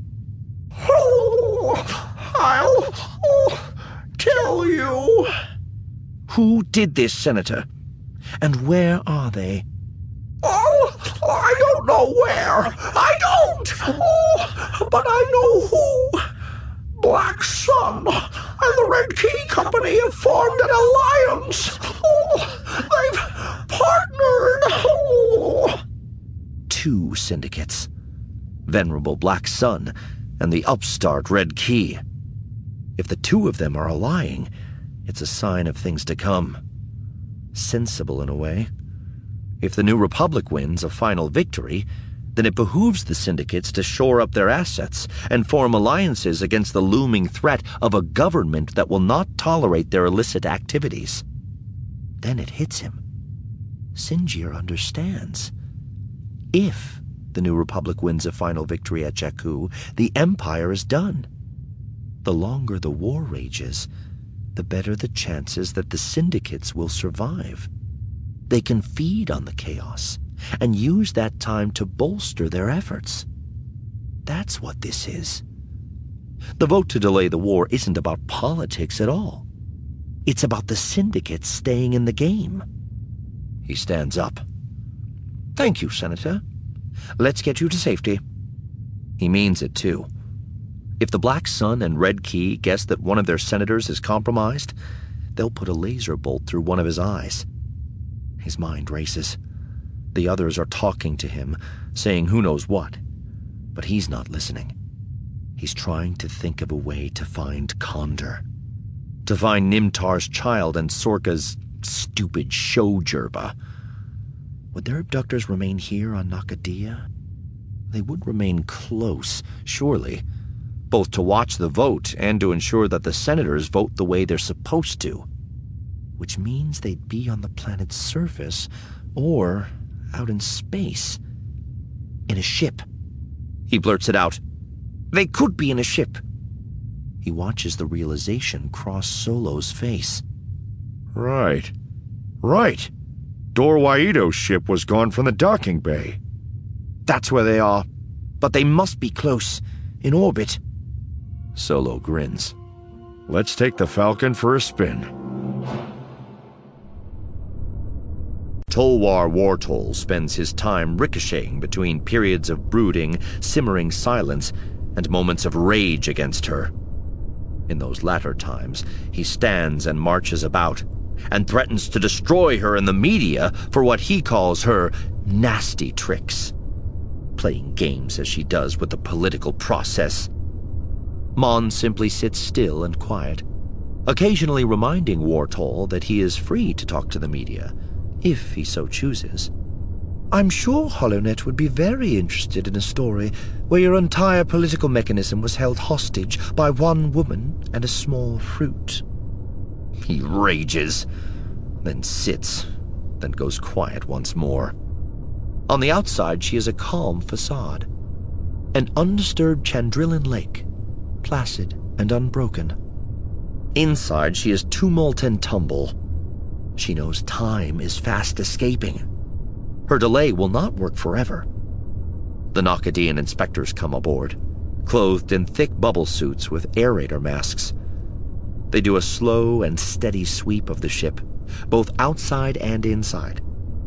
Oh, I'll oh, tell you. Who did this, Senator? And where are they? Oh, I don't know where. I don't. Oh, but I know who. Black Sun and the Red Key Company have formed an alliance. Oh, they've partnered. Oh. Two syndicates. Venerable Black Sun and the upstart Red Key. If the two of them are allying, it's a sign of things to come. Sensible in a way. If the New Republic wins a final victory, then it behooves the syndicates to shore up their assets and form alliances against the looming threat of a government that will not tolerate their illicit activities. Then it hits him. Sinjir understands. If the New Republic wins a final victory at Jakku, the Empire is done. The longer the war rages, the better the chances that the syndicates will survive. They can feed on the chaos and use that time to bolster their efforts. That's what this is. The vote to delay the war isn't about politics at all. It's about the syndicates staying in the game. He stands up. Thank you, Senator. Let's get you to safety. He means it, too. If the Black Sun and Red Key guess that one of their senators is compromised, they'll put a laser bolt through one of his eyes. His mind races. The others are talking to him, saying who knows what. But he's not listening. He's trying to think of a way to find Condor. To find Nimtar's child and Sorka's stupid show Jerba. Would their abductors remain here on Nakadia? They would remain close, surely, both to watch the vote and to ensure that the senators vote the way they're supposed to. Which means they'd be on the planet's surface or out in space. In a ship. He blurts it out. They could be in a ship. He watches the realization cross Solo's face. Right. Right. Dorwaido's ship was gone from the docking bay. That's where they are. But they must be close, in orbit. Solo grins. Let's take the Falcon for a spin. Tolwar Wartol spends his time ricocheting between periods of brooding, simmering silence and moments of rage against her. In those latter times, he stands and marches about, and threatens to destroy her in the media for what he calls her nasty tricks, playing games as she does with the political process. Mon simply sits still and quiet, occasionally reminding Wartol that he is free to talk to the media, if he so chooses. I'm sure HoloNet would be very interested in a story where your entire political mechanism was held hostage by one woman and a small fruit. He rages, then sits, then goes quiet once more. On the outside, she is a calm facade. An undisturbed Chandrillan lake, placid and unbroken. Inside, she is tumult and tumble. She knows time is fast escaping. Her delay will not work forever. The Nokadian inspectors come aboard, clothed in thick bubble suits with aerator masks. They do a slow and steady sweep of the ship, both outside and inside.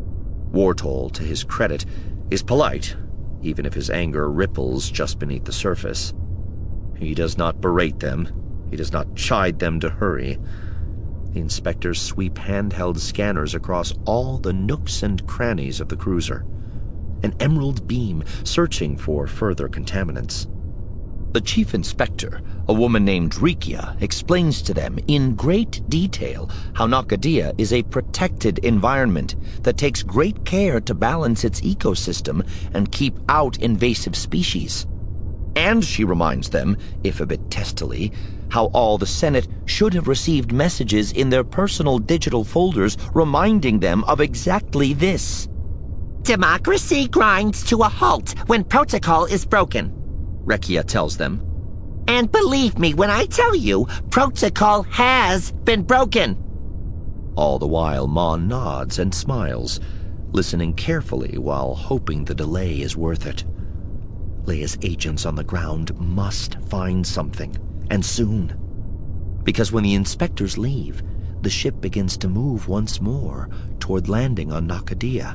Wartol, to his credit, is polite, even if his anger ripples just beneath the surface. He does not berate them. He does not chide them to hurry. The inspectors sweep handheld scanners across all the nooks and crannies of the cruiser, an emerald beam searching for further contaminants. The chief inspector, a woman named Rikia, explains to them in great detail how Nakadia is a protected environment that takes great care to balance its ecosystem and keep out invasive species. And she reminds them, if a bit testily, how all the Senate should have received messages in their personal digital folders reminding them of exactly this. Democracy grinds to a halt when protocol is broken, Rekia tells them. And believe me when I tell you, protocol has been broken. All the while, Mon nods and smiles, listening carefully while hoping the delay is worth it. Leia's agents on the ground must find something, and soon. Because when the inspectors leave, the ship begins to move once more toward landing on Nakadia.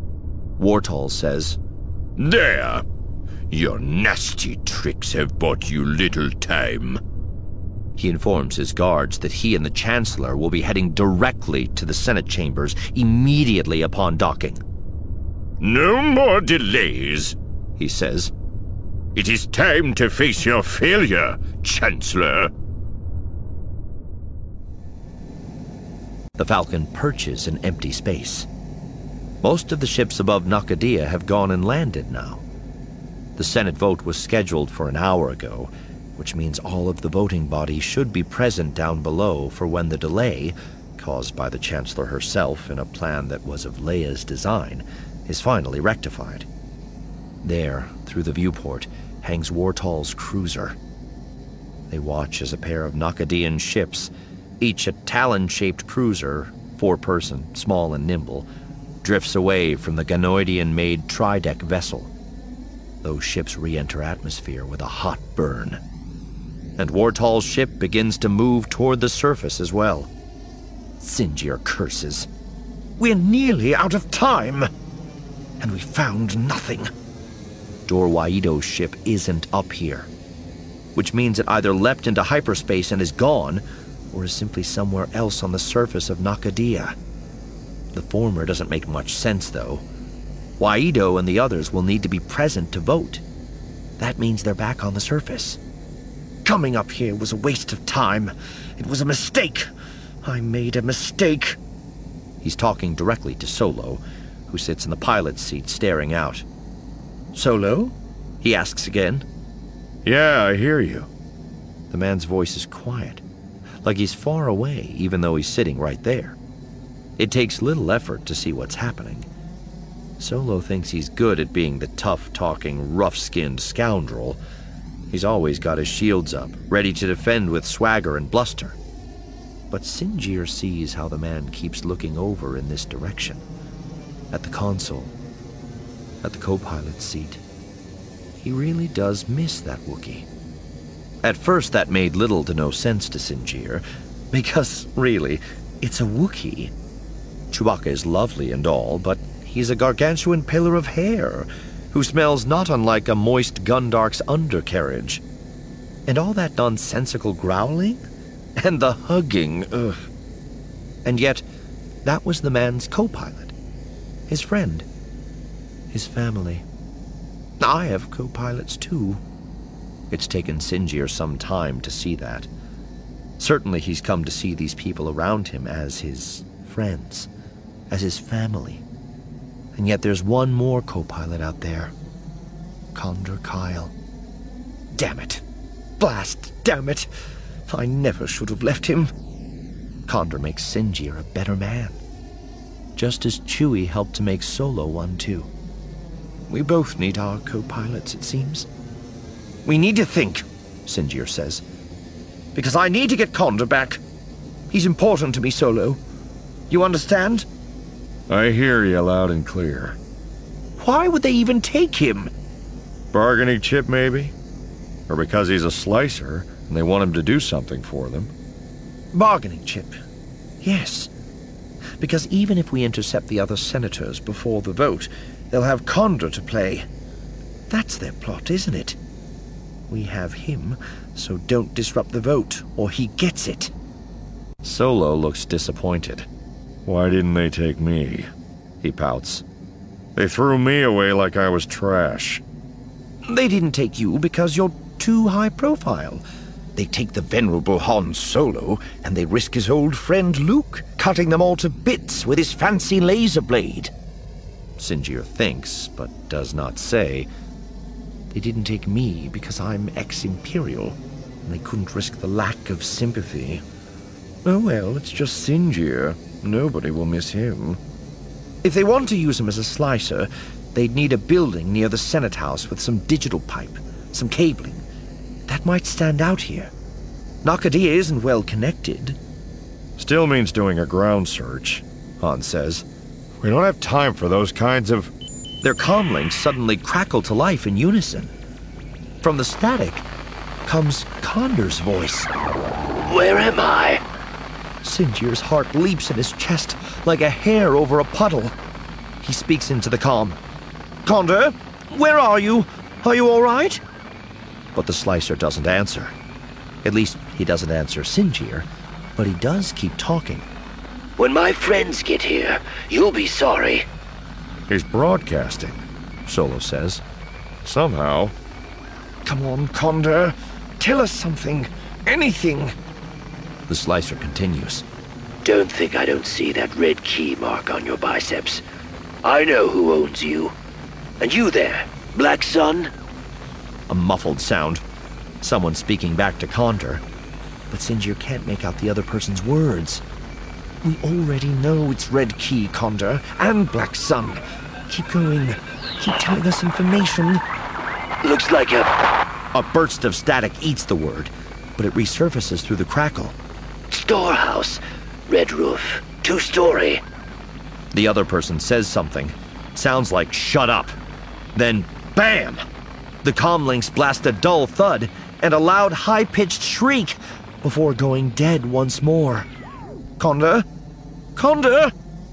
Wartol says, There! Your nasty tricks have bought you little time. He informs his guards that he and the Chancellor will be heading directly to the Senate chambers immediately upon docking. No more delays, he says. It is time to face your failure, Chancellor. The Falcon perches in empty space. Most of the ships above Nakadia have gone and landed now. The Senate vote was scheduled for an hour ago, which means all of the voting body should be present down below for when the delay, caused by the Chancellor herself in a plan that was of Leia's design, is finally rectified. There, through the viewport, hangs Wartol's cruiser. They watch as a pair of Nakadian ships, each a talon-shaped cruiser, four-person, small and nimble, drifts away from the Ganoidian-made tri-deck vessel. Those ships re-enter atmosphere with a hot burn. And Wartol's ship begins to move toward the surface as well. Sinjir curses. We're nearly out of time! And we found nothing. Dorwaido's ship isn't up here, which means it either leapt into hyperspace and is gone, or is simply somewhere else on the surface of Nakadia. The former doesn't make much sense, though. Waido and the others will need to be present to vote. That means they're back on the surface. Coming up here was a waste of time. It was a mistake. I made a mistake. He's talking directly to Solo, who sits in the pilot's seat staring out. "Solo?" he asks again. Yeah, I hear you. The man's voice is quiet, like he's far away even though he's sitting right there. It takes little effort to see what's happening. Solo thinks he's good at being the tough-talking, rough-skinned scoundrel. He's always got his shields up, ready to defend with swagger and bluster. But Sinjir sees how the man keeps looking over in this direction. At the console. At the co-pilot's seat. He really does miss that Wookiee. At first that made little to no sense to Sinjir, because, really, it's a Wookiee. Chewbacca is lovely and all, but he's a gargantuan pillar of hair, who smells not unlike a moist Gundark's undercarriage. And all that nonsensical growling? And the hugging, ugh. And yet, that was the man's co-pilot. His friend. His family. I have co-pilots too. It's taken Sinjir some time to see that. Certainly he's come to see these people around him as his friends, as his family. And yet there's one more co-pilot out there. Condor Kyle. Damn it. Blast damn it. I never should have left him. Condor makes Sinjir a better man. Just as Chewie helped to make Solo one too. We both need our co-pilots, it seems. We need to think, Sinjir says. Because I need to get Condor back. He's important to me, Solo. You understand? I hear you loud and clear. Why would they even take him? Bargaining chip, maybe? Or because he's a slicer and they want him to do something for them? Bargaining chip. Yes. Because even if we intercept the other senators before the vote, they'll have Condor to play. That's their plot, isn't it? We have him, so don't disrupt the vote, or he gets it. Solo looks disappointed. Why didn't they take me? He pouts. They threw me away like I was trash. They didn't take you because you're too high profile. They take the venerable Han Solo, and they risk his old friend Luke, cutting them all to bits with his fancy laser blade. Sinjir thinks, but does not say. They didn't take me because I'm ex-Imperial, and they couldn't risk the lack of sympathy. Oh well, it's just Sinjir. Nobody will miss him. If they want to use him as a slicer, they'd need a building near the Senate House with some digital pipe, some cabling. That might stand out here. Nakadia isn't well connected. Still means doing a ground search, Han says. We don't have time for those kinds of... Their comlinks suddenly crackle to life in unison. From the static comes Condor's voice. Where am I? Sinjir's heart leaps in his chest like a hair over a puddle. He speaks into the comm. Condor, where are you? Are you all right? But the slicer doesn't answer. At least, he doesn't answer Sinjir, but he does keep talking. When my friends get here, you'll be sorry. He's broadcasting, Solo says. Somehow. Come on, Condor. Tell us something. Anything. The slicer continues. Don't think I don't see that red key mark on your biceps. I know who owns you. And you there, Black Sun? A muffled sound. Someone speaking back to Condor. But Sinjir can't make out the other person's words. We already know it's Red Key, Condor, and Black Sun. Keep going. Keep telling us information. Looks like a... A burst of static eats the word, but it resurfaces through the crackle. Storehouse. Red roof. Two-story. The other person says something. Sounds like shut up. Then, bam! The comlinks blast a dull thud and a loud, high-pitched shriek before going dead once more. Condor? Condor?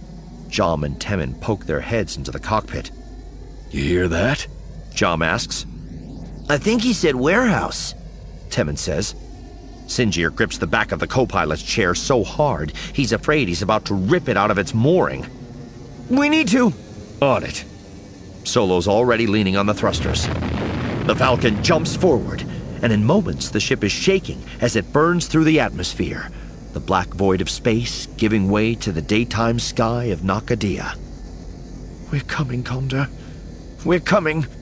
Jom and Temmin poke their heads into the cockpit. You hear that? Jom asks. I think he said warehouse, Temmin says. Sinjir grips the back of the co-pilot's chair so hard, he's afraid he's about to rip it out of its mooring. We need to... On it. Solo's already leaning on the thrusters. The Falcon jumps forward, and in moments the ship is shaking as it burns through the atmosphere. the black void of space giving way to the daytime sky of Nakadia. We're coming, Comder. We're coming.